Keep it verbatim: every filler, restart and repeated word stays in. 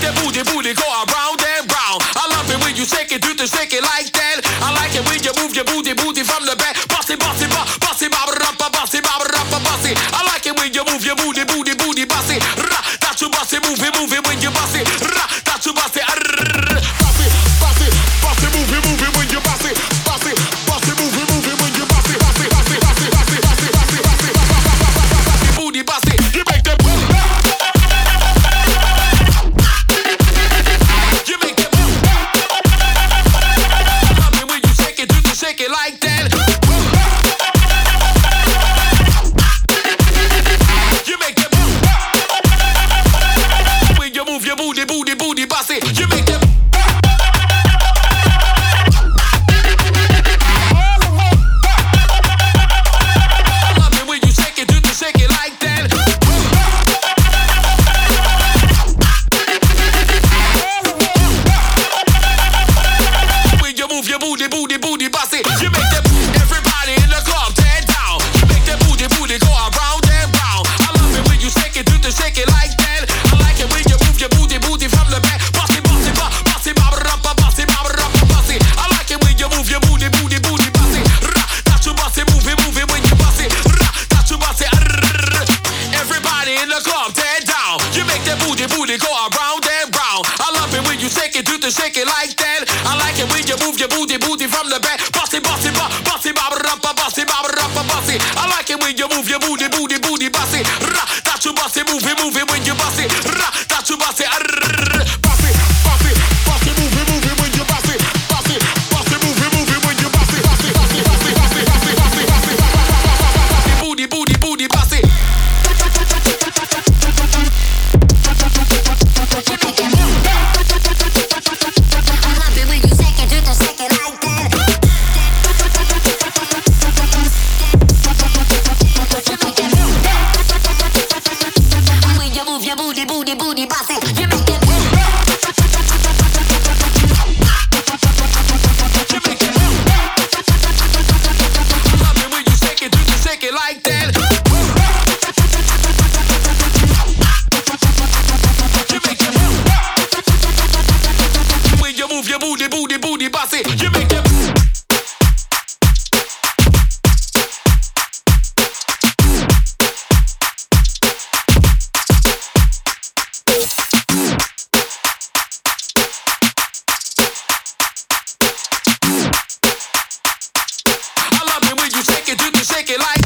that booty, booty go around and round. I love it when you shake it, do the shake it like that. I like it when you move your booty, booty from the back. Bossy, bossy, bossy, bossy, bossy, bossy, bossy, bossy. I like it when you move your booty, booty, booty, bossy. Ra, that you bossy, move it, move it when you bossy. Ra, that you bossy, bossy, bossy, bossy, move it, move it when you bossy, bossy, bossy, move it, move it when you bossy, bossy, bossy, bossy, bossy, bossy, bossy, bossy, bossy, booty, bossy. You make them. You make them. I love it when you shake it, do the shake it like that. Move your booty, booty, booty, bossy. You make them. I love it when you shake it, do the shake it like that. When you move your booty, booty, booty, bossy. You make them. Everybody in the club, tear down. You make that booty, booty go around and round. I love it when you shake it, do the shake it like that. I like it when you move your booty, booty from the back. Bossy, bossy, bossy, bossy, bossy, bossy. I like it when you move your booty, booty, booty, bossy. That you bossy, move it, move it when you bossy. That you bossy. Everybody in the club, tear down. You make that booty, booty go around and round. I love it when you shake it, do the shake it like that. I like it when you move your booty, booty from the back. Bossy, bossy, bossy, bossy, bossy, bossy. I like it when you move your booty, booty, booty, bossy. That you bossy, move it, move it when you bossy. That you bossy, bossy, bossy, bossy, move it, move it when you bossy, bossy, bossy, move it, move it when you bossy, bossy, bossy, bossy, bossy, bossy, bossy, bossy, bossy, booty, booty, booty, bossy. Booty, booty, booty, bossy. You make it. You make it. I love it when you shake it, do the shake it like that. You make it. When you move your booty, booty, booty, bossy. You make it. Shake it, do the shake it like